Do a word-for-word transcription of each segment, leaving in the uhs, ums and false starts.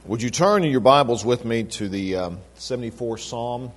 Would you turn in your Bibles with me to the um, seventy-fourth Psalm?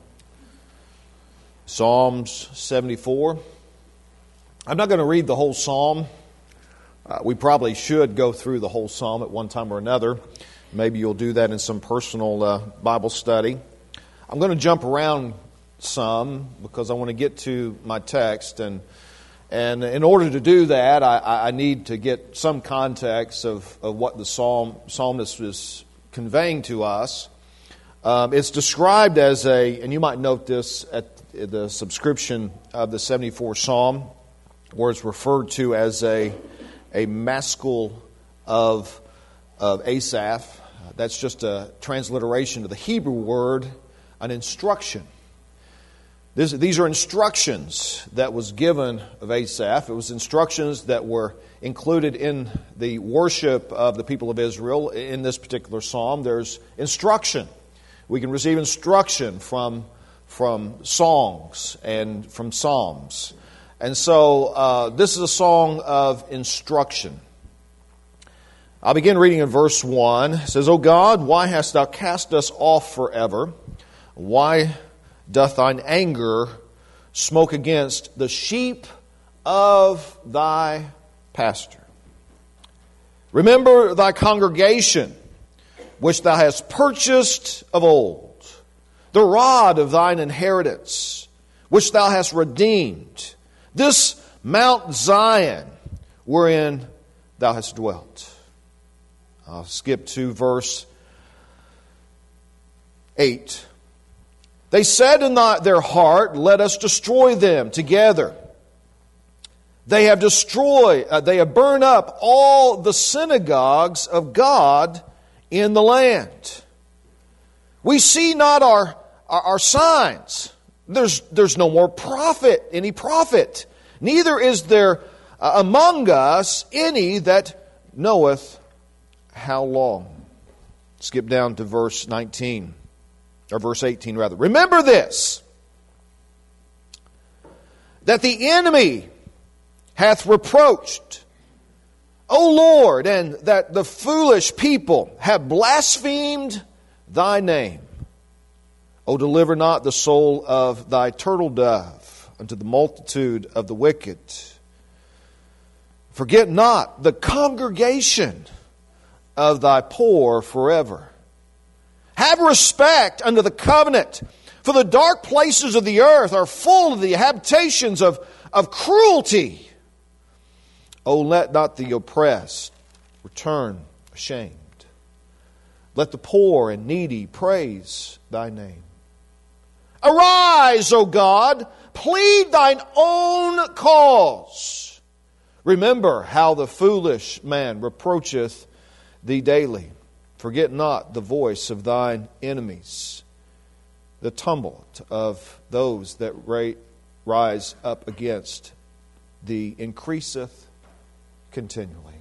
Psalms seventy-four. I'm not going to read the whole Psalm. Uh, we probably should go through the whole Psalm at one time or another. Maybe you'll do that in some personal uh, Bible study. I'm going to jump around some because I want to get to my text, and and in order to do that, I, I need to get some context of, of what the psalm psalmist is conveying to us. Um, it's described as a, and you might note this at the subscription of the seventy-fourth Psalm, where it's referred to as a a maskil of of Asaph. That's just a transliteration of the Hebrew word, an instruction. This, these are instructions that was given of Asaph. It was instructions that were included in the worship of the people of Israel. In this particular psalm, there's instruction. We can receive instruction from, from songs and from psalms. And so uh, this is a song of instruction. I'll begin reading in verse one. It says, O God, why hast thou cast us off forever? Why doth thine anger smoke against the sheep of thy pasture? Remember thy congregation, which thou hast purchased of old, the rod of thine inheritance, which thou hast redeemed, this Mount Zion, wherein thou hast dwelt. I'll skip to verse eight. They said in their heart, let us destroy them together. They have destroyed, uh, they have burned up all the synagogues of God in the land. We see not our, our, our signs. There's, there's no more prophet, any prophet. Neither is there uh, among us any that knoweth how long. Skip down to verse nineteen. Or verse eighteen rather. Remember this, that the enemy hath reproached, O Lord, and that the foolish people have blasphemed thy name. O deliver not the soul of thy turtle dove unto the multitude of the wicked. Forget not the congregation of thy poor forever. Have respect unto the covenant, for the dark places of the earth are full of the habitations of, of cruelty. O let not the oppressed return ashamed. Let the poor and needy praise thy name. Arise, O God, plead thine own cause. Remember how the foolish man reproacheth thee daily. Forget not the voice of thine enemies, the tumult of those that rise up against thee increaseth continually.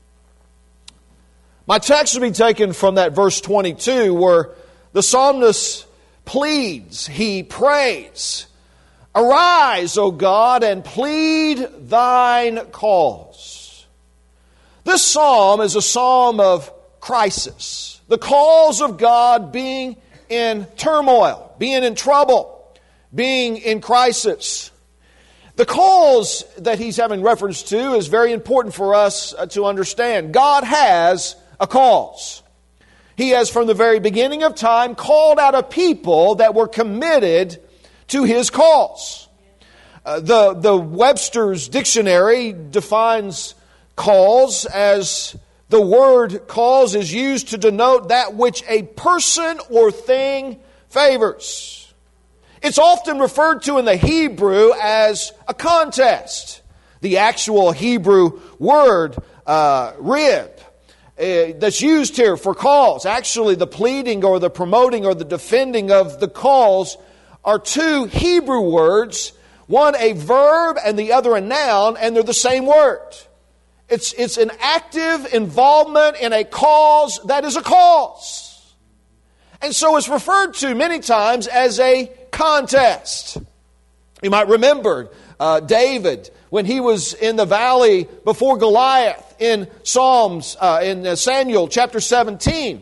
My text will be taken from that verse twenty-two where the psalmist pleads, he prays, Arise, O God, and plead thine cause. This psalm is a psalm of crisis. The cause of God being in turmoil, being in trouble, being in crisis. The cause that he's having reference to is very important for us to understand. God has a cause. He has from the very beginning of time called out a people that were committed to His cause. Uh, the, the Webster's dictionary defines cause as the word cause is used to denote that which a person or thing favors. It's often referred to in the Hebrew as a contest. The actual Hebrew word, uh, rib, uh, that's used here for cause. Actually, the pleading or the promoting or the defending of the cause are two Hebrew words, one a verb and the other a noun, and they're the same word. It's, it's an active involvement in a cause that is a cause. And so it's referred to many times as a contest. You might remember uh, David when he was in the valley before Goliath in Psalms, uh, in Samuel chapter seventeen.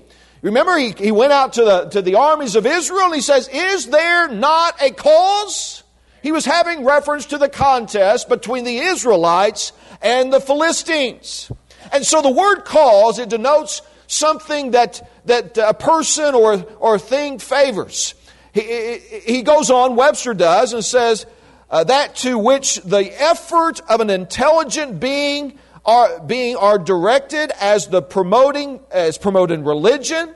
Remember, he, he went out to the, to the armies of Israel and he says, is there not a cause? He was having reference to the contest between the Israelites and the Philistines. And so the word cause, it denotes something that, that a person or, or a thing favors. He, he goes on, Webster does, and says, uh, that to which the effort of an intelligent being are, being are directed as the promoting, as promoting religion,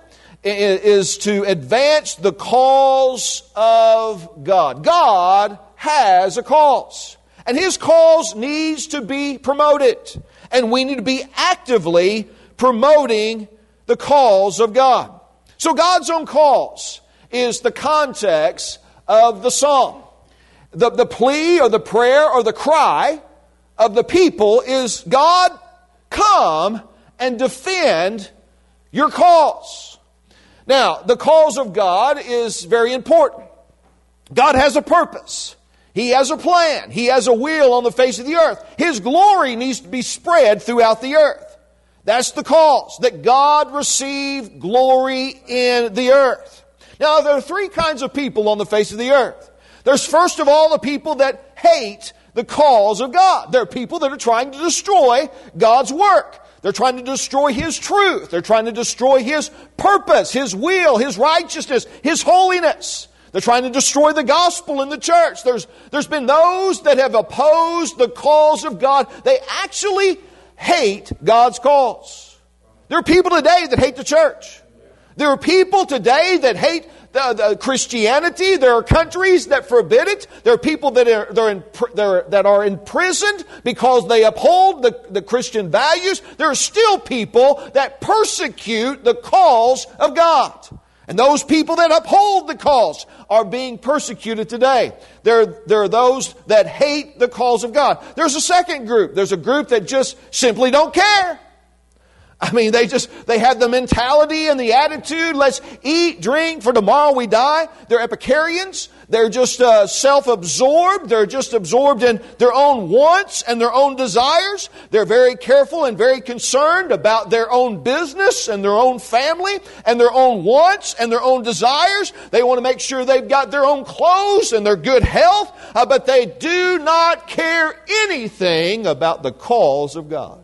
is to advance the cause of God. God has a cause, and His cause needs to be promoted, and we need to be actively promoting the cause of God. So God's own cause is the context of the psalm. The, the plea or the prayer or the cry of the people is, God, come and defend your cause. Now, the cause of God is very important. God has a purpose. He has a plan. He has a will on the face of the earth. His glory needs to be spread throughout the earth. That's the cause, that God receive glory in the earth. Now, there are three kinds of people on the face of the earth. There's first of all the people that hate the cause of God. There are people that are trying to destroy God's work. They're trying to destroy His truth. They're trying to destroy His purpose, His will, His righteousness, His holiness. They're trying to destroy the gospel in the church. There's, there's been those that have opposed the cause of God. They actually hate God's cause. There are people today that hate the church. There are people today that hate the, the Christianity. There are countries that forbid it. There are people that are, they're in, they're, that are imprisoned because they uphold the, the Christian values. There are still people that persecute the cause of God. And those people that uphold the cause are being persecuted today. There, there are those that hate the cause of God. There's a second group. There's a group that just simply don't care. I mean, they just, they have the mentality and the attitude, let's eat, drink, for tomorrow we die. They're Epicureans. They're just uh, self-absorbed. They're just absorbed in their own wants and their own desires. They're very careful and very concerned about their own business and their own family and their own wants and their own desires. They want to make sure they've got their own clothes and their good health, uh, but they do not care anything about the cause of God.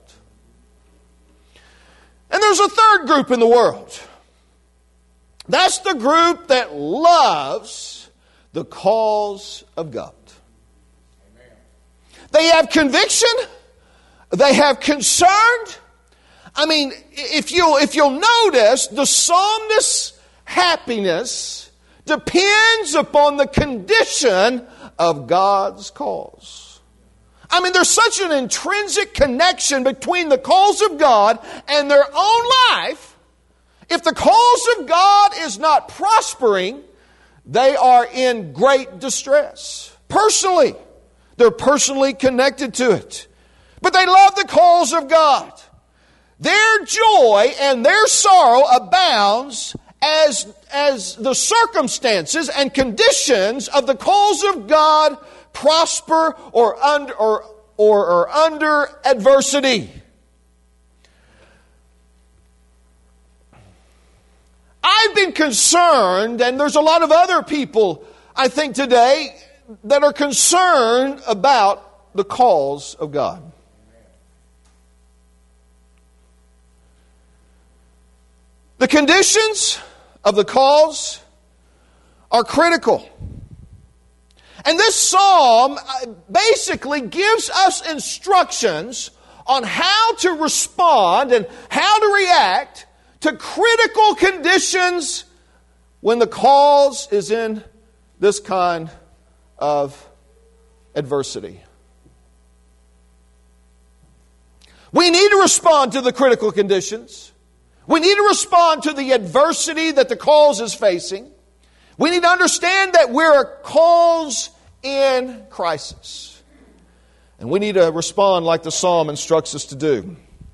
And there's a third group in the world. That's the group that loves the cause of God. Amen. They have conviction. They have concern. I mean, if you'll, if you'll notice, the psalmist's happiness depends upon the condition of God's cause. I mean, there's such an intrinsic connection between the cause of God and their own life. If the cause of God is not prospering, they are in great distress. Personally, they're personally connected to it. But they love the cause of God. Their joy and their sorrow abounds as, as the circumstances and conditions of the cause of God prosper or under or, or, or under adversity. I've been concerned, and there's a lot of other people, I think, today that are concerned about the cause of God. The conditions of the cause are critical. And this psalm basically gives us instructions on how to respond and how to react to critical conditions when the cause is in this kind of adversity. We need to respond to the critical conditions. We need to respond to the adversity that the cause is facing. We need to understand that we're a cause in crisis. And we need to respond like the psalm instructs us to do.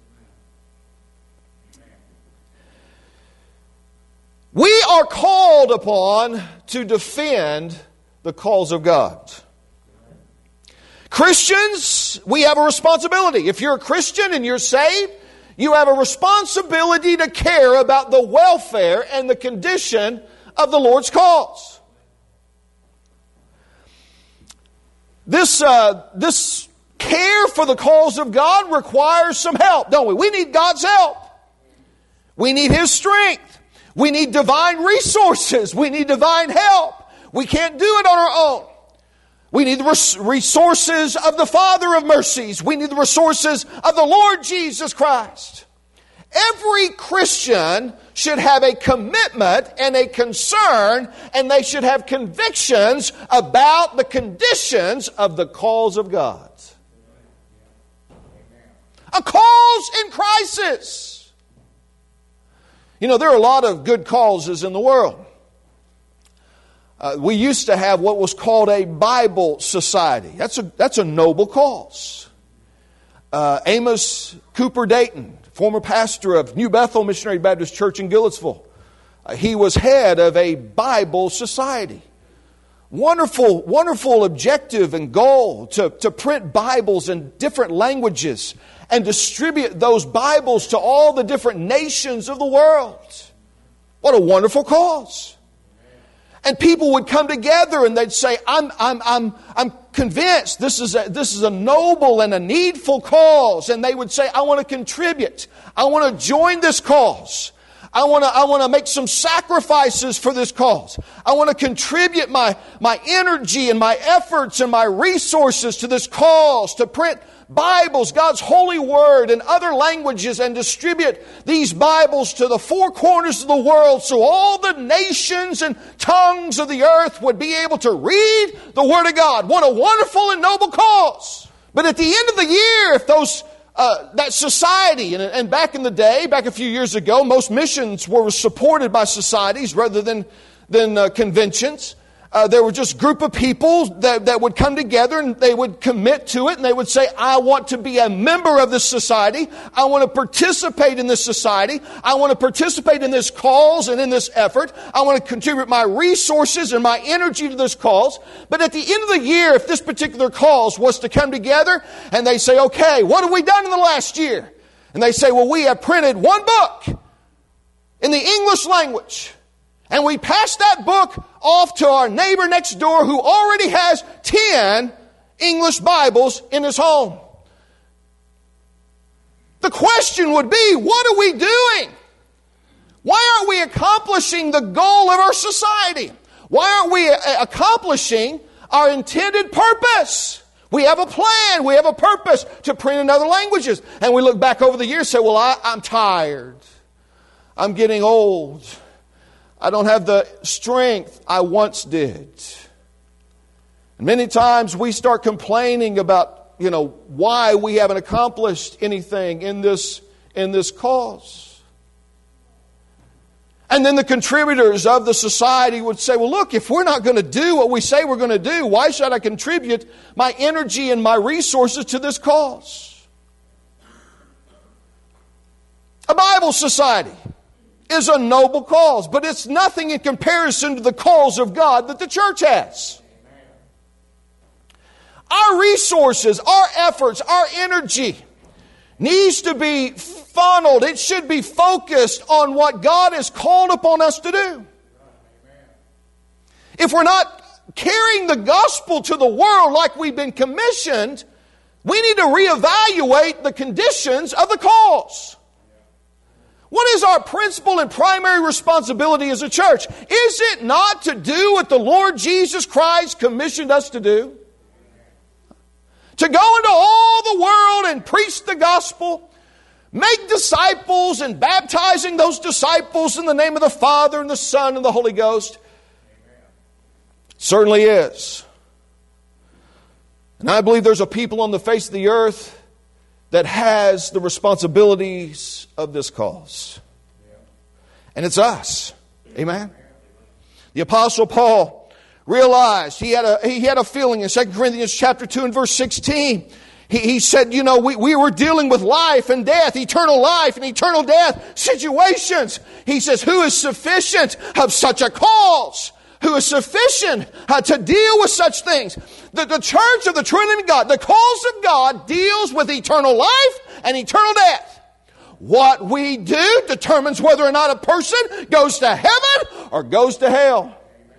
We are called upon to defend the cause of God. Christians, we have a responsibility. If you're a Christian and you're saved, You have a responsibility to care about the welfare and the condition of the Lord's cause. This, uh, this care for the cause of God requires some help, don't we? We need God's help. We need His strength. We need divine resources. We need divine help. We can't do it on our own. We need the resources of the Father of mercies. We need the resources of the Lord Jesus Christ. Every Christian should have a commitment and a concern, and they should have convictions about the conditions of the cause of God. A cause in crisis. You know, there are a lot of good causes in the world. Uh, we used to have what was called a Bible Society. That's a, that's a noble cause. Uh, Amos Cooper Dayton, former pastor of New Bethel Missionary Baptist Church in Gillettsville, uh, he was head of a Bible Society. Wonderful, wonderful objective and goal to, to print Bibles in different languages and distribute those Bibles to all the different nations of the world. What a wonderful cause. And people would come together and they'd say, I'm, I'm, I'm, I'm convinced this is, a, this is a noble and a needful cause. And they would say, I want to contribute. I want to join this cause. I want to, I want to make some sacrifices for this cause. I want to contribute my, my energy and my efforts and my resources to this cause, to print Bibles, God's holy word in other languages, and distribute these Bibles to the four corners of the world so all the nations and tongues of the earth would be able to read the Word of God. What a wonderful and noble cause. But at the end of the year, if those uh, that society, and, and back in the day, back a few years ago, most missions were supported by societies rather than, than uh, conventions. Uh, there were just a group of people that, that would come together and they would commit to it, and they would say, I want to be a member of this society. I want to participate in this society. I want to participate in this cause and in this effort. I want to contribute my resources and my energy to this cause. But at the end of the year, if this particular cause was to come together and they say, okay, what have we done in the last year? And they say, well, we have printed one book in the English language. And we pass that book off to our neighbor next door who already has ten English Bibles in his home. The question would be, what are we doing? Why aren't we accomplishing the goal of our society? Why aren't we accomplishing our intended purpose? We have a plan. We have a purpose to print in other languages. And we look back over the years and say, well, I, I'm tired. I'm getting old. I don't have the strength I once did. And many times we start complaining about, you know, why we haven't accomplished anything in this, in this cause. And then the contributors of the society would say, well, look, if we're not going to do what we say we're going to do, why should I contribute my energy and my resources to this cause? A Bible Society is a noble cause, but it's nothing in comparison to the cause of God that the church has. Our resources, our efforts, our energy needs to be funneled. It should be focused on what God has called upon us to do. If we're not carrying the gospel to the world like we've been commissioned, we need to reevaluate the conditions of the cause. What is our principal and primary responsibility as a church? Is it not to do what the Lord Jesus Christ commissioned us to do? To go into all the world and preach the gospel, make disciples and baptizing those disciples in the name of the Father and the Son and the Holy Ghost? Certainly is. And I believe there's a people on the face of the earth that has the responsibilities of this cause. And it's us. Amen? The Apostle Paul realized, he had a, he had a feeling in Second Corinthians chapter two and verse sixteen. He, he said, you know, we, we were dealing with life and death, eternal life and eternal death situations. He says, who is sufficient of such a cause? Who is sufficient uh, to deal with such things? The, the church of the true and living God, the cause of God, deals with eternal life and eternal death. what we do determines whether or not a person goes to heaven or goes to hell.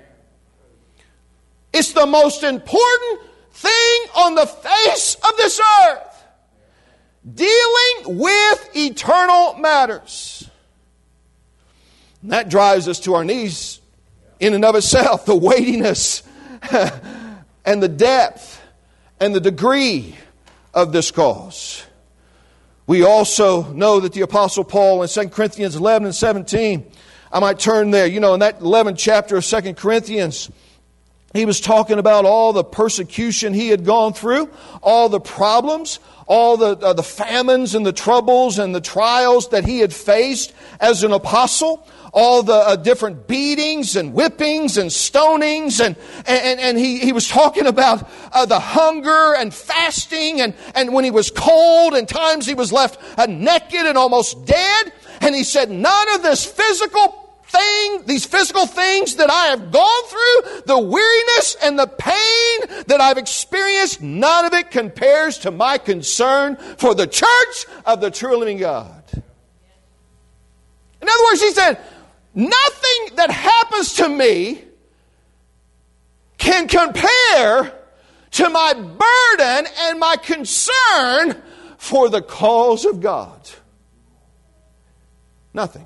It's the most important thing on the face of this earth. Dealing with eternal matters. And that drives us to our knees in and of itself. The weightiness and the depth and the degree of this cause. We also know that the Apostle Paul in Second Corinthians eleven and seventeen, I might turn there, you know, in that eleventh chapter of Second Corinthians, he was talking about all the persecution he had gone through, all the problems, all the, uh, the famines and the troubles and the trials that he had faced as an apostle, all the uh, different beatings and whippings and stonings. And, and, and he, he was talking about uh, the hunger and fasting and, and when he was cold and times he was left uh, naked and almost dead. And he said, none of this physical thing, these physical things that I have gone through, the weariness and the pain that I've experienced, none of it compares to my concern for the church of the true living God. In other words, he said, nothing that happens to me can compare to my burden and my concern for the cause of God. Nothing.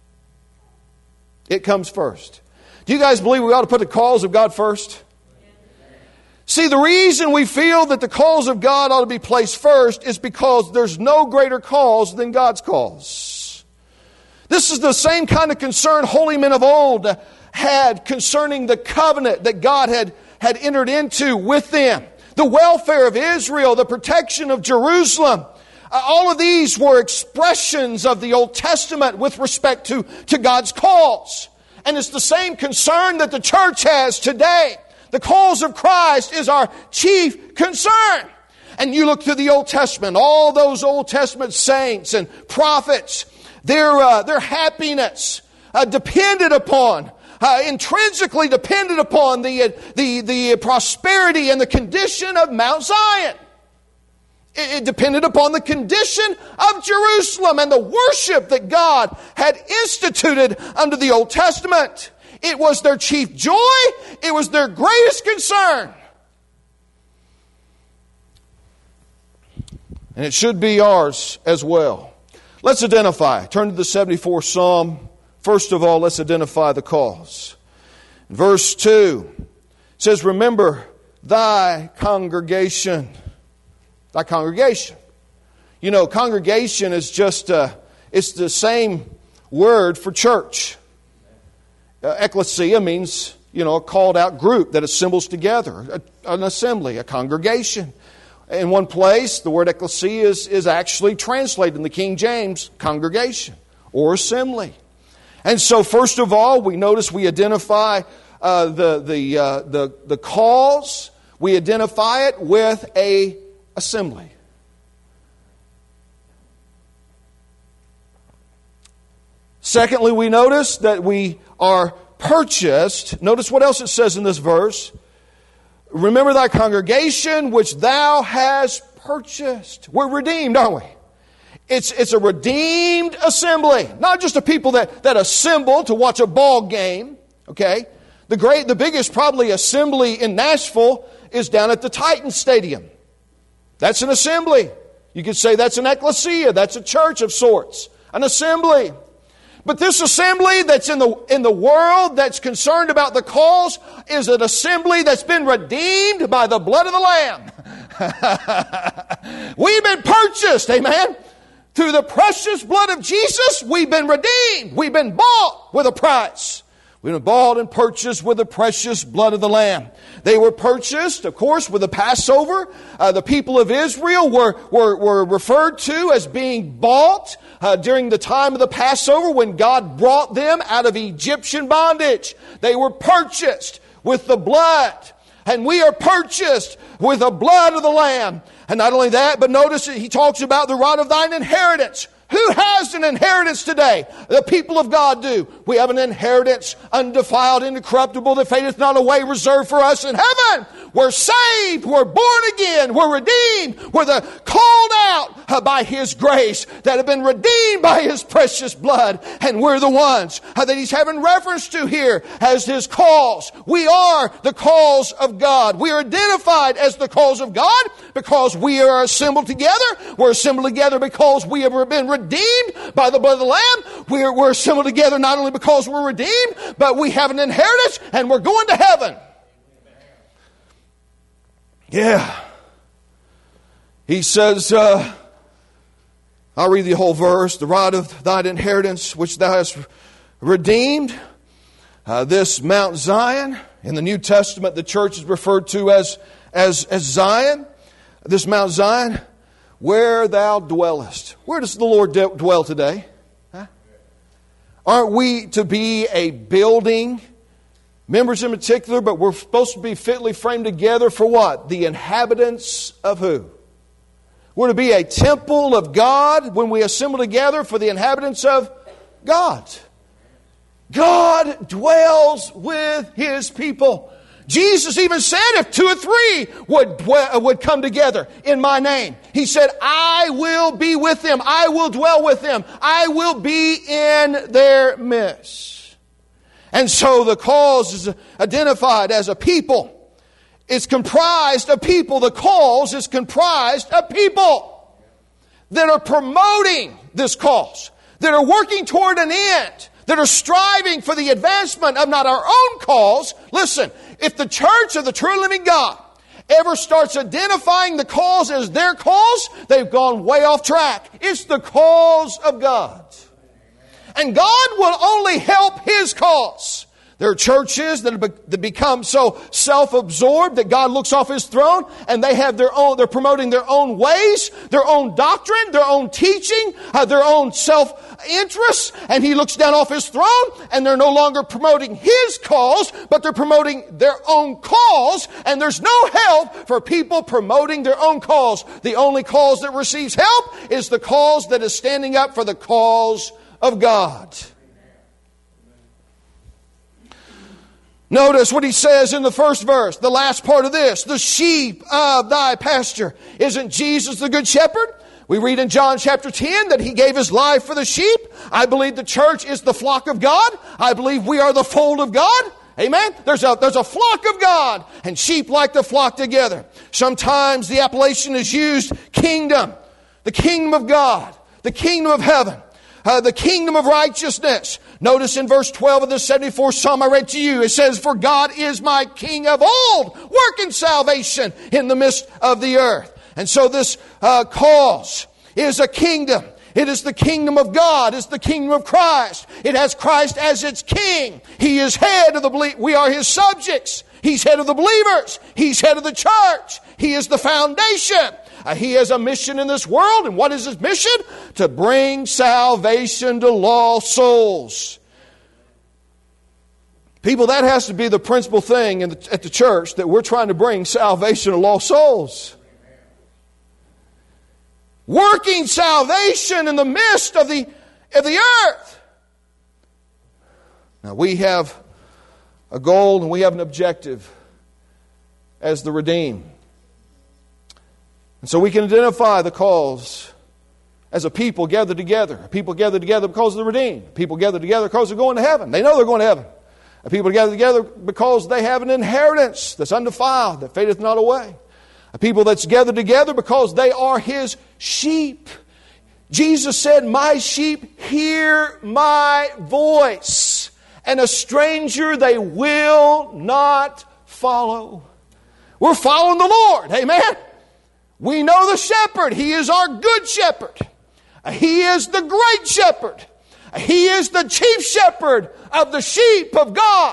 It comes first. Do you guys believe we ought to put the cause of God first? See, the reason we feel that the cause of God ought to be placed first is because there's no greater cause than God's cause. This is the same kind of concern holy men of old had concerning the covenant that God had, had entered into with them. The welfare of Israel, the protection of Jerusalem. Uh, all of these were expressions of the Old Testament with respect to, to God's cause. And it's the same concern that the church has today. The cause of Christ is our chief concern. And you look to the Old Testament, all those Old Testament saints and prophets, their, uh, their happiness uh, depended upon, uh, intrinsically depended upon the, uh, the, the prosperity and the condition of Mount Zion. It depended upon the condition of Jerusalem and the worship that God had instituted under the Old Testament. It was their chief joy. It was their greatest concern. And it should be ours as well. Let's identify. Turn to the seventy-fourth Psalm. First of all, let's identify the cause. Verse two says, remember thy congregation. Thy congregation. You know, congregation is just, uh, it's the same word for church. Uh, ecclesia means, you know, a called out group that assembles together. A, an assembly, a congregation. In one place, the word ecclesia is, is actually translated in the King James, congregation or assembly. And so, first of all, we notice we identify uh, the, the, uh, the, the cause. We identify it with a assembly. Secondly, we notice that we are purchased. Notice what else it says in this verse. Remember thy congregation which thou hast purchased. We're redeemed, aren't we? It's, it's a redeemed assembly. Not just a people that, that assemble to watch a ball game. Okay? The great, the biggest probably assembly in Nashville is down at the Titan Stadium. That's an assembly. You could say that's an ecclesia. That's a church of sorts. An assembly. But this assembly that's in the, in the world that's concerned about the cause is an assembly that's been redeemed by the blood of the Lamb. We've been purchased, amen? Through the precious blood of Jesus, we've been redeemed. We've been bought with a price. We've been bought and purchased with the precious blood of the Lamb. They were purchased, of course, with the Passover. Uh, the people of Israel were, were, were referred to as being bought uh, during the time of the Passover when God brought them out of Egyptian bondage. They were purchased with the blood. And we are purchased with the blood of the Lamb. And not only that, but notice that he talks about the rod of thine inheritance. Who has an inheritance today? The people of God do. We have an inheritance undefiled, incorruptible, that fadeth not away, reserved for us in heaven. We're saved. We're born again. We're redeemed. We're the called out by His grace that have been redeemed by His precious blood. And we're the ones that He's having reference to here as His cause. We are the cause of God. We are identified as the cause of God because we are assembled together. We're assembled together because we have been redeemed by the blood of the Lamb. We're, we're assembled together not only because we're redeemed, but we have an inheritance and we're going to heaven. Yeah. He says, uh, I'll read the whole verse. The rod of thine inheritance which thou hast redeemed. Uh, this Mount Zion. In the New Testament, the church is referred to as, as, as Zion. This Mount Zion, where thou dwellest. Where does the Lord de- dwell today? Huh? Aren't we to be a building, members in particular, but we're supposed to be fitly framed together for what? The inhabitants of who? We're to be a temple of God when we assemble together for the inhabitants of God. God dwells with His people. Jesus even said if two or three would, dwell, would come together in my name, He said, I will be with them. I will dwell with them. I will be in their midst. And so the cause is identified as a people. It's comprised of people. The cause is comprised of people that are promoting this cause, that are working toward an end, that are striving for the advancement of not our own cause. Listen, if the church of the true and living God ever starts identifying the cause as their cause, they've gone way off track. It's the cause of God. And God will only help His cause. There are churches that have become so self-absorbed that God looks off His throne and they have their own, they're promoting their own ways, their own doctrine, their own teaching, uh, their own self-interest, and He looks down off His throne and they're no longer promoting His cause, but they're promoting their own cause, and there's no help for people promoting their own cause. The only cause that receives help is the cause that is standing up for the cause of God. Notice what he says in the first verse, the last part of this, the sheep of thy pasture. Isn't Jesus the good shepherd? We read in John chapter ten that He gave His life for the sheep. I believe the church is the flock of God. I believe we are the fold of God. Amen? There's a, there's a flock of God, and sheep like to flock together. Sometimes the appellation is used kingdom, the kingdom of God, the kingdom of heaven. Uh, the kingdom of righteousness. Notice in verse twelve of the seventy-fourth Psalm I read to you, it says, for God is my King of old, working salvation in the midst of the earth. And so this uh, cause is a kingdom. It is the kingdom of God. It's the kingdom of Christ. It has Christ as its king. He is head of the believers. We are His subjects. He's head of the believers. He's head of the church. He is the foundation. Uh, he has a mission in this world. And what is His mission? To bring salvation to lost souls. People, that has to be the principal thing in the, at the church, that we're trying to bring salvation to lost souls. Working salvation in the midst of the, of the earth. Now we have a goal and we have an objective as the redeemed. And so we can identify the cause as a people gathered together. A people gathered together because of the redeemed. People gathered together because they're going to heaven. They know they're going to heaven. A people gathered together because they have an inheritance that's undefiled, that fadeth not away. A people that's gathered together because they are His sheep. Jesus said, my sheep hear my voice, and a stranger they will not follow. We're following the Lord. Amen. We know the shepherd. He is our good shepherd. He is the great shepherd. He is the chief shepherd of the sheep of God.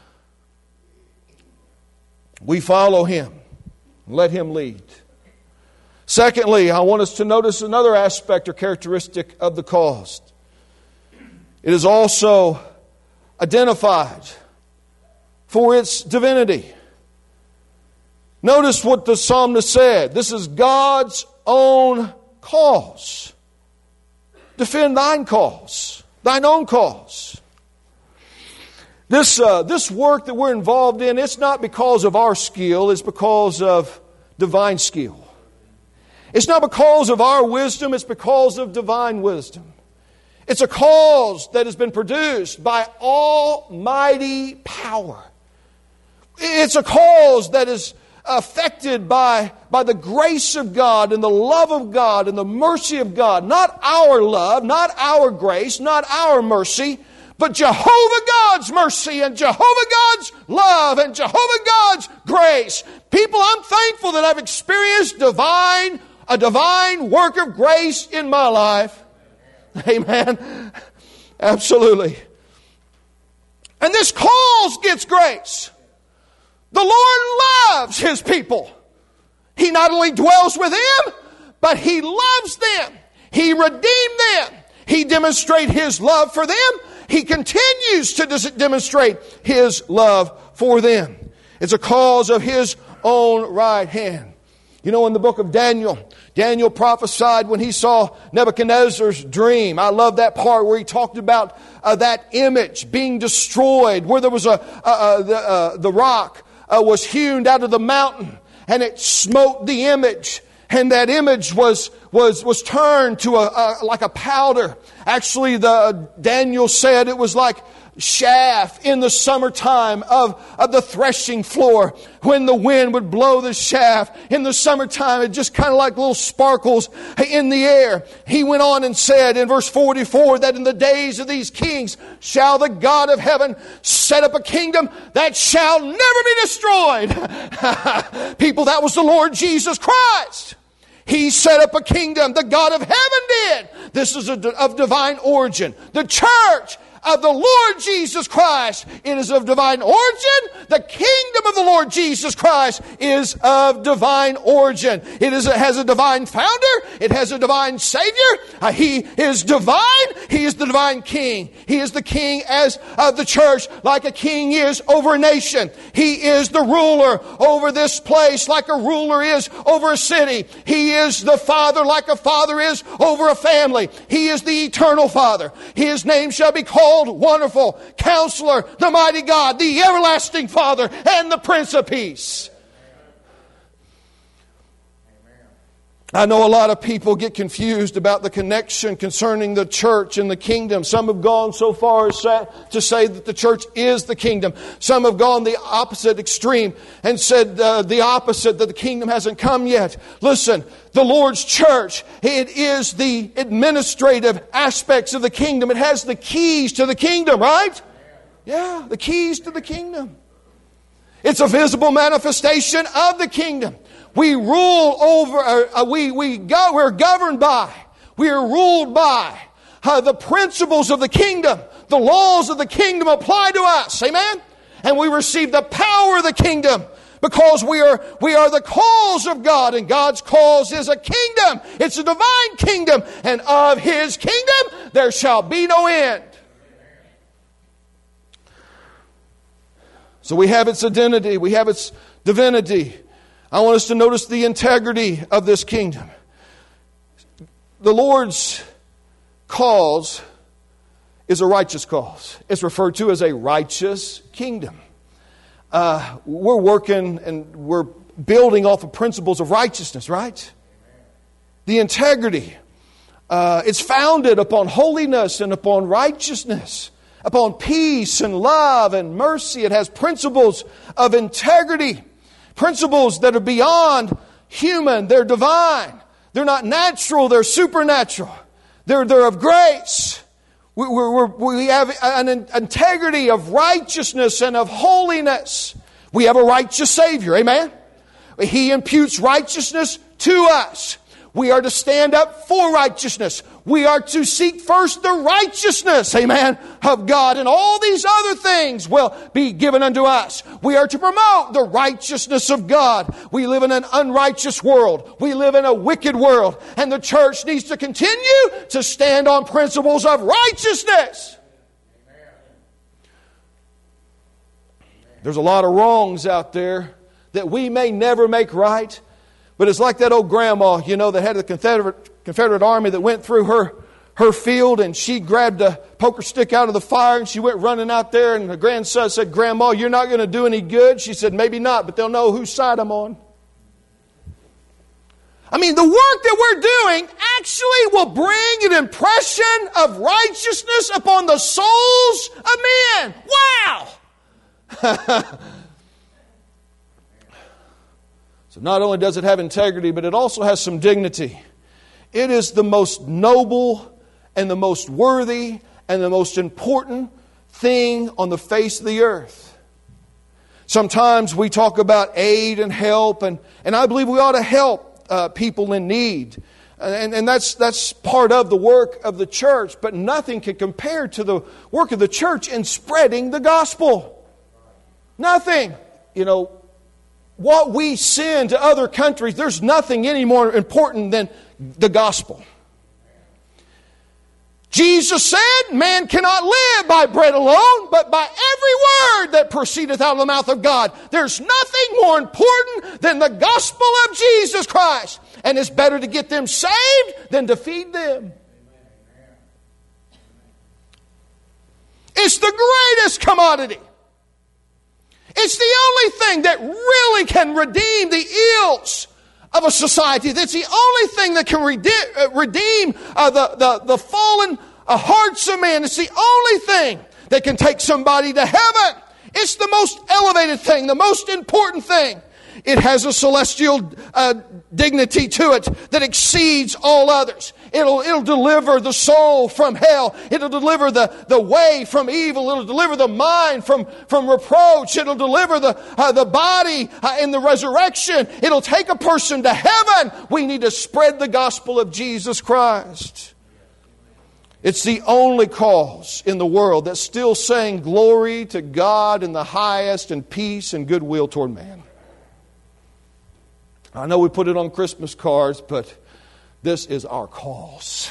We follow Him. Let Him lead. Secondly, I want us to notice another aspect or characteristic of the cause. It is also identified for its divinity. Notice what the psalmist said. This is God's own cause. Defend thine cause, thine own cause. This, uh, this work that we're involved in, it's not because of our skill, it's because of divine skill. It's not because of our wisdom, it's because of divine wisdom. It's a cause that has been produced by almighty power. It's a cause that is affected by, by the grace of God and the love of God and the mercy of God. Not our love, not our grace, not our mercy, but Jehovah God's mercy and Jehovah God's love and Jehovah God's grace. People, I'm thankful that I've experienced divine, a divine work of grace in my life. Amen. Absolutely. And this cause gets grace. The Lord loves His people. He not only dwells with them, but He loves them. He redeemed them. He demonstrates His love for them. He continues to demonstrate His love for them. It's a cause of His own right hand. You know, in the book of Daniel, Daniel prophesied when he saw Nebuchadnezzar's dream. I love that part where he talked about uh, that image being destroyed, where there was a, uh, uh, the, uh, the rock uh, was hewn out of the mountain and it smote the image. And that image was was was turned to a, a like a powder. Actually, the uh, Daniel said it was like chaff in the summertime of, of the threshing floor. When the wind would blow the chaff in the summertime, it just kind of like little sparkles in the air. He went on and said in verse forty-four that in the days of these kings shall the God of heaven set up a kingdom that shall never be destroyed. People, that was the Lord Jesus Christ. He set up a kingdom. The God of heaven did. This is a, of divine origin. The church of the Lord Jesus Christ, it is of divine origin. The kingdom of the Lord Jesus Christ is of divine origin. It is, it has a divine founder. It has a divine Savior. Uh, he is divine. He is the divine King. He is the King as of the church, like a king is over a nation. He is the ruler over this place, like a ruler is over a city. He is the Father, like a father is over a family. He is the eternal Father. His name shall be called Wonderful, Counselor, the Mighty God, the Everlasting Father, and the Prince of Peace. I know a lot of people get confused about the connection concerning the church and the kingdom. Some have gone so far as to say that the church is the kingdom. Some have gone the opposite extreme and said uh, the opposite, that the kingdom hasn't come yet. Listen, the Lord's church, it is the administrative aspects of the kingdom. It has the keys to the kingdom, right? Yeah, the keys to the kingdom. It's a visible manifestation of the kingdom. We rule over, uh, we, we go, we're governed by, we are ruled by uh, the principles of the kingdom. The laws of the kingdom apply to us. Amen? And we receive the power of the kingdom because we are, we are the cause of God, and God's cause is a kingdom. It's a divine kingdom, and of His kingdom there shall be no end. So we have its identity, we have its divinity. I want us to notice the integrity of this kingdom. The Lord's cause is a righteous cause. It's referred to as a righteous kingdom. Uh, we're working and we're building off of principles of righteousness, right? The integrity. Uh, it's founded upon holiness and upon righteousness, upon peace and love and mercy. It has principles of integrity. Principles that are beyond human. They're divine. They're not natural. They're supernatural. They're, they're of grace. We, we're, we have an integrity of righteousness and of holiness. We have a righteous Savior. Amen? He imputes righteousness to us. We are to stand up for righteousness. We are to seek first the righteousness, amen, of God. And all these other things will be given unto us. We are to promote the righteousness of God. We live in an unrighteous world. We live in a wicked world. And the church needs to continue to stand on principles of righteousness. There's a lot of wrongs out there that we may never make right. But it's like that old grandma, you know, that had the Confederate Confederate army that went through her her field, and she grabbed a poker stick out of the fire, and she went running out there, and her grandson said, "Grandma, you're not going to do any good." She said, "Maybe not, but they'll know whose side I'm on." I mean, the work that we're doing actually will bring an impression of righteousness upon the souls of men. Wow! So not only does it have integrity, but it also has some dignity. It is the most noble and the most worthy and the most important thing on the face of the earth. Sometimes we talk about aid and help, and, and I believe we ought to help Uh, people in need. And, and that's, that's part of the work of the church. But nothing can compare to the work of the church in spreading the gospel. Nothing. You know, what we send to other countries, there's nothing any more important than the gospel. Jesus said, "Man cannot live by bread alone, but by every word that proceedeth out of the mouth of God." There's nothing more important than the gospel of Jesus Christ. And it's better to get them saved than to feed them. It's the greatest commodity. It's the only thing that really can redeem the ills of a society. That's the only thing that can redeem, uh, redeem uh, the, the, the fallen uh, hearts of man. It's the only thing that can take somebody to heaven. It's the most elevated thing, the most important thing. It has a celestial uh, dignity to it that exceeds all others. It'll, it'll deliver the soul from hell. It'll deliver the, the way from evil. It'll deliver the mind from, from reproach. It'll deliver the, uh, the body uh, in the resurrection. It'll take a person to heaven. We need to spread the gospel of Jesus Christ. It's the only cause in the world that's still saying glory to God in the highest and peace and goodwill toward man. I know we put it on Christmas cards, but this is our cause.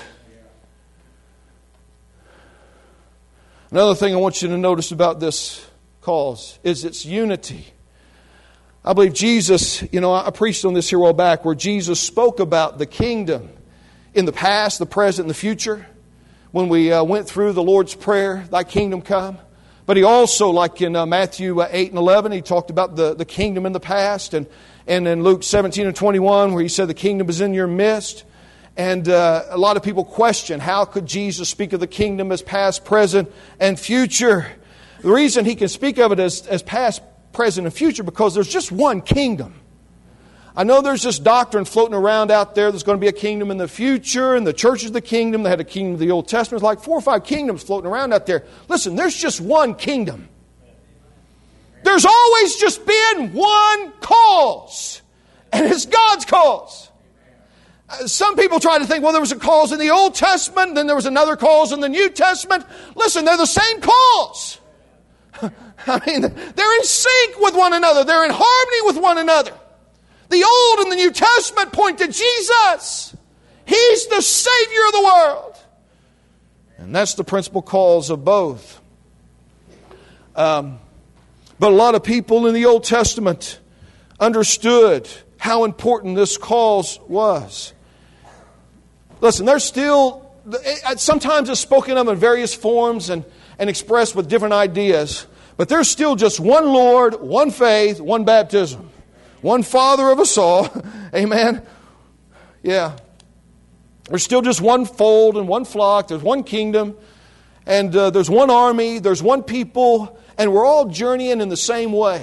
Another thing I want you to notice about this cause is its unity. I believe Jesus, you know, I preached on this here a while back, where Jesus spoke about the kingdom in the past, the present, and the future. When we uh, went through the Lord's Prayer, "Thy kingdom come." But he also, like in uh, Matthew eight and eleven, he talked about the, the kingdom in the past. And, and in Luke seventeen and twenty-one, where he said the kingdom is in your midst. And uh, a lot of people question, how could Jesus speak of the kingdom as past, present, and future? The reason he can speak of it as, as past, present, and future, because there's just one kingdom. I know there's this doctrine floating around out there there's going to be a kingdom in the future, and the church is the kingdom. They had a kingdom of the Old Testament. There's like four or five kingdoms floating around out there. Listen, there's just one kingdom. There's always just been one cause, and it's God's cause. Some people try to think, well, there was a cause in the Old Testament, then there was another cause in the New Testament. Listen, they're the same cause. I mean, they're in sync with one another. They're in harmony with one another. The Old and the New Testament point to Jesus. He's the Savior of the world. And that's the principal cause of both. Um, but a lot of people in the Old Testament understood how important this cause was. Listen, there's still, sometimes it's spoken of in various forms and, and expressed with different ideas. But there's still just one Lord, one faith, one baptism. One Father of us all. Amen. Yeah. There's still just one fold and one flock. There's one kingdom. And uh, there's one army. There's one people. And we're all journeying in the same way.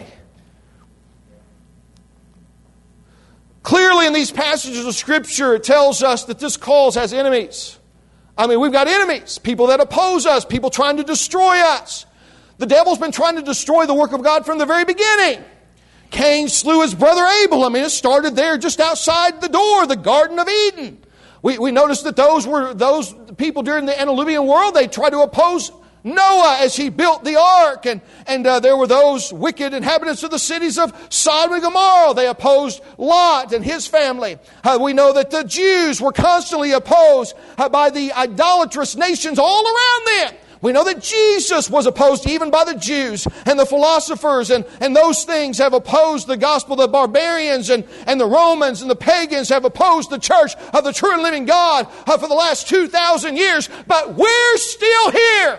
Clearly in these passages of Scripture, it tells us that this cause has enemies. I mean, we've got enemies. People that oppose us. People trying to destroy us. The devil's been trying to destroy the work of God from the very beginning. Cain slew his brother Abel. I mean, it started there just outside the door, the Garden of Eden. We, we noticed that those were those people during the antediluvian world. They tried to oppose Noah as he built the ark. And, and uh, there were those wicked inhabitants of the cities of Sodom and Gomorrah. They opposed Lot and his family. Uh, we know that the Jews were constantly opposed uh, by the idolatrous nations all around them. We know that Jesus was opposed even by the Jews and the philosophers, and, and those things have opposed the gospel. The barbarians and, and the Romans and the pagans have opposed the church of the true and living God uh, for the last two thousand years. But we're still here.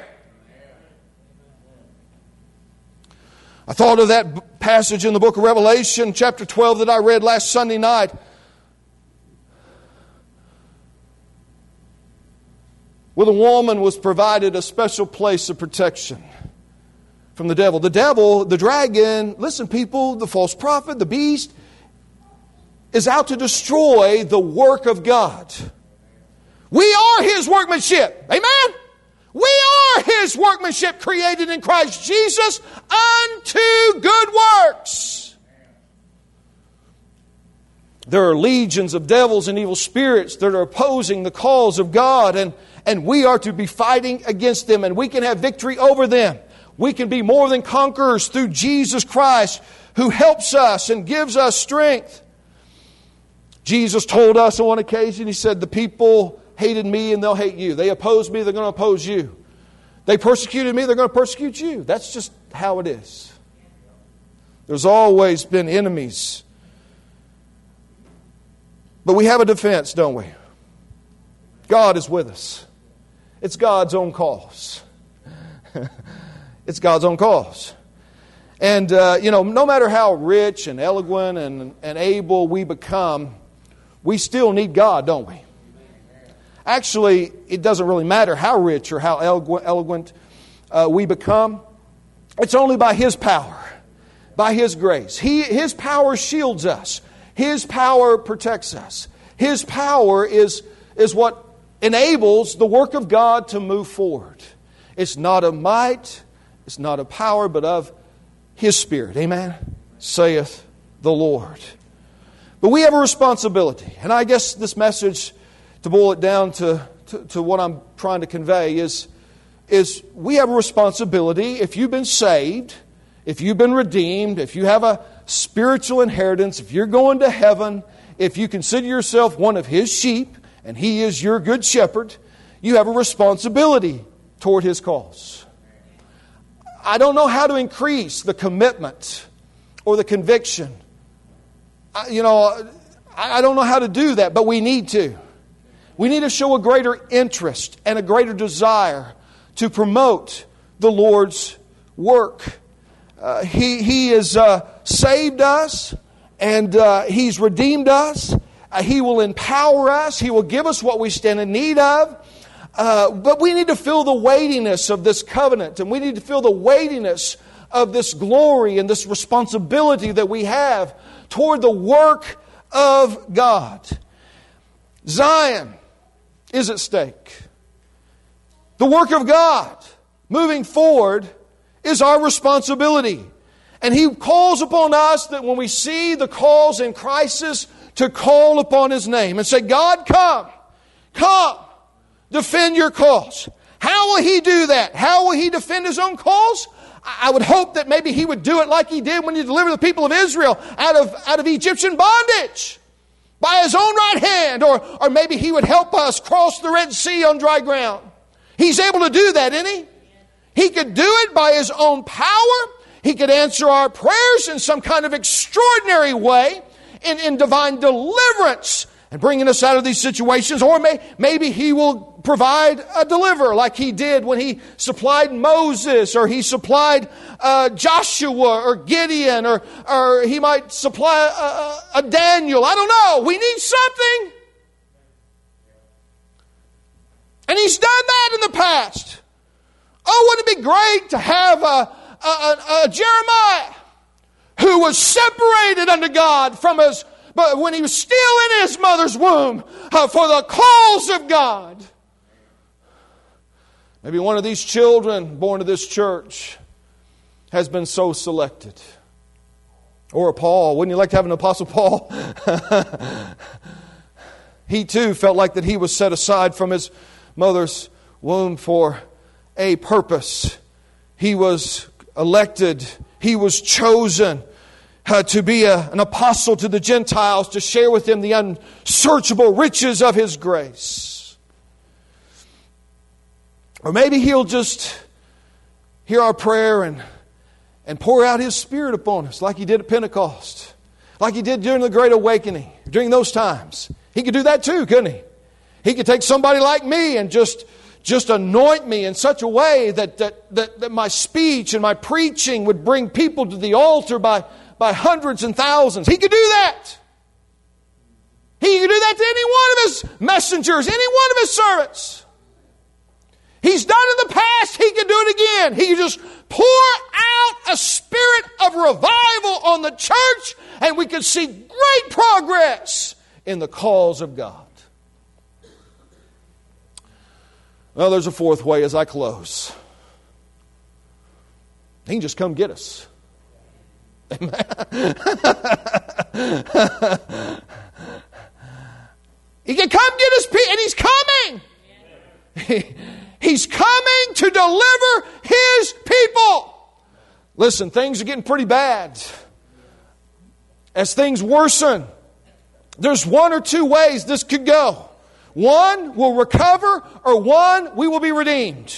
I thought of that passage in the book of Revelation, chapter twelve, that I read last Sunday night. Where the woman was provided a special place of protection from the devil. The devil, the dragon, listen people, the false prophet, the beast, is out to destroy the work of God. We are His workmanship. Amen? We are His workmanship created in Christ Jesus unto good works. There are legions of devils and evil spirits that are opposing the cause of God, and And we are to be fighting against them, and we can have victory over them. We can be more than conquerors through Jesus Christ, who helps us and gives us strength. Jesus told us on one occasion, He said, the people hated me and they'll hate you. They opposed me, they're going to oppose you. They persecuted me, they're going to persecute you. That's just how it is. There's always been enemies. But we have a defense, don't we? God is with us. It's God's own cause. It's God's own cause. And, uh, you know, no matter how rich and eloquent and, and able we become, we still need God, don't we? Actually, it doesn't really matter how rich or how eloquent, eloquent uh, we become. It's only by His power, by His grace. He, His power shields us. His power protects us. His power is, is what enables the work of God to move forward. It's not of might, it's not of power, but of His Spirit. Amen? Saith the Lord. But we have a responsibility. And I guess this message, to boil it down to, to, to what I'm trying to convey, is, is we have a responsibility. If you've been saved, if you've been redeemed, if you have a spiritual inheritance, if you're going to heaven, if you consider yourself one of His sheep, and He is your good shepherd, you have a responsibility toward His cause. I don't know how to increase the commitment or the conviction. I, you know, I don't know how to do that, but we need to. We need to show a greater interest and a greater desire to promote the Lord's work. Uh, he, he has uh, saved us, and uh, He's redeemed us. Uh, he will empower us. He will give us what we stand in need of. Uh, but we need to feel the weightiness of this covenant. And we need to feel the weightiness of this glory and this responsibility that we have toward the work of God. Zion is at stake. The work of God moving forward is our responsibility. And He calls upon us that when we see the cause in crisis, to call upon His name and say, God, come, come, defend your cause. How will He do that? How will He defend His own cause? I would hope that maybe He would do it like He did when He delivered the people of Israel out of, out of Egyptian bondage by His own right hand. Or, or maybe He would help us cross the Red Sea on dry ground. He's able to do that, isn't He? He could do it by His own power. He could answer our prayers in some kind of extraordinary way. In, in divine deliverance and bringing us out of these situations. Or may, maybe He will provide a deliverer like He did when He supplied Moses, or He supplied uh, Joshua or Gideon, or, or He might supply a, a Daniel. I don't know. We need something. And He's done that in the past. Oh, wouldn't it be great to have a, a, a, a Jeremiah who was separated unto God from his, but when he was still in his mother's womb, uh, for the cause of God. Maybe one of these children born to this church has been so selected. Or a Paul. Wouldn't you like to have an Apostle Paul? He too felt like that he was set aside from his mother's womb for a purpose. He was elected. He was chosen uh, to be a, an apostle to the Gentiles, to share with them the unsearchable riches of His grace. Or maybe He'll just hear our prayer and, and pour out His Spirit upon us like He did at Pentecost. Like He did during the Great Awakening. During those times. He could do that too, couldn't He? He could take somebody like me and just, just anoint me in such a way that, that, that, that my speech and my preaching would bring people to the altar by, by hundreds and thousands. He could do that. He could do that to any one of His messengers, any one of His servants. He's done in the past, He can do it again. He can just pour out a spirit of revival on the church, and we can see great progress in the cause of God. Well, there's a fourth way as I close. He can just come get us. Amen. He can come get us, and He's coming. He, he's coming to deliver His people. Listen, things are getting pretty bad. As things worsen, there's one or two ways this could go. One, we'll recover, or one, we will be redeemed.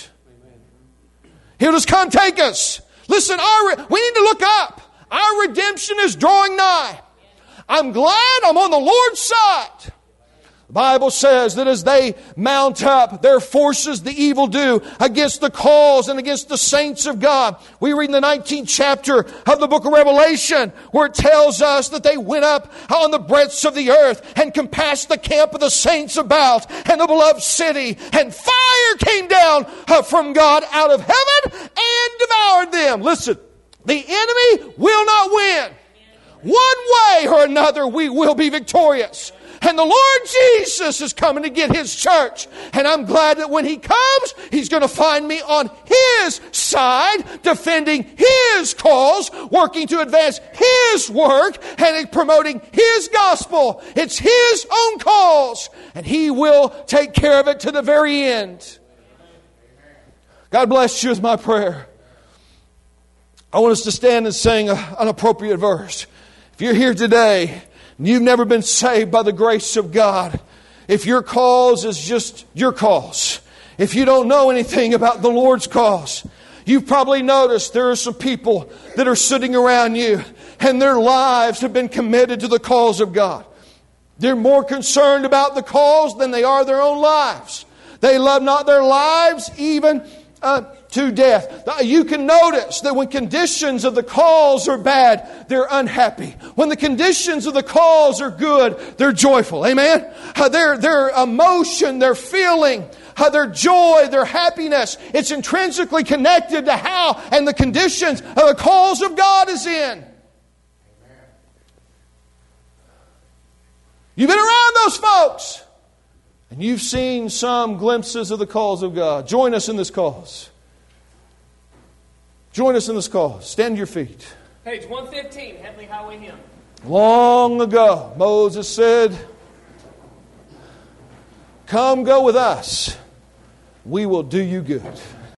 He'll just come take us. Listen, our, we need to look up. Our redemption is drawing nigh. I'm glad I'm on the Lord's side. The Bible says that as they mount up, their forces the evil do against the cause and against the saints of God. We read in the nineteenth chapter of the book of Revelation where it tells us that they went up on the breadths of the earth and compassed the camp of the saints about and the beloved city, and fire came down from God out of heaven and devoured them. Listen, the enemy will not win. One way or another we will be victorious. And the Lord Jesus is coming to get His church. And I'm glad that when He comes, He's going to find me on His side, defending His cause, working to advance His work, and promoting His gospel. It's His own cause. And He will take care of it to the very end. God bless you is my prayer. I want us to stand and sing a, an appropriate verse. If you're here today, you've never been saved by the grace of God. If your cause is just your cause, if you don't know anything about the Lord's cause, you've probably noticed there are some people that are sitting around you and their lives have been committed to the cause of God. They're more concerned about the cause than they are their own lives. They love not their lives even uh, to death. You can notice that when conditions of the cause are bad, they're unhappy. When the conditions of the cause are good, they're joyful. Amen? Uh, their, their emotion, their feeling, uh, their joy, their happiness, it's intrinsically connected to how and the conditions of the cause of God is in. You've been around those folks, and you've seen some glimpses of the cause of God. Join us in this cause. Join us in this cause. Stand to your feet. Page one fifteen, Heavenly Highway Hymn. Long ago, Moses said, "Come go with us. We will do you good."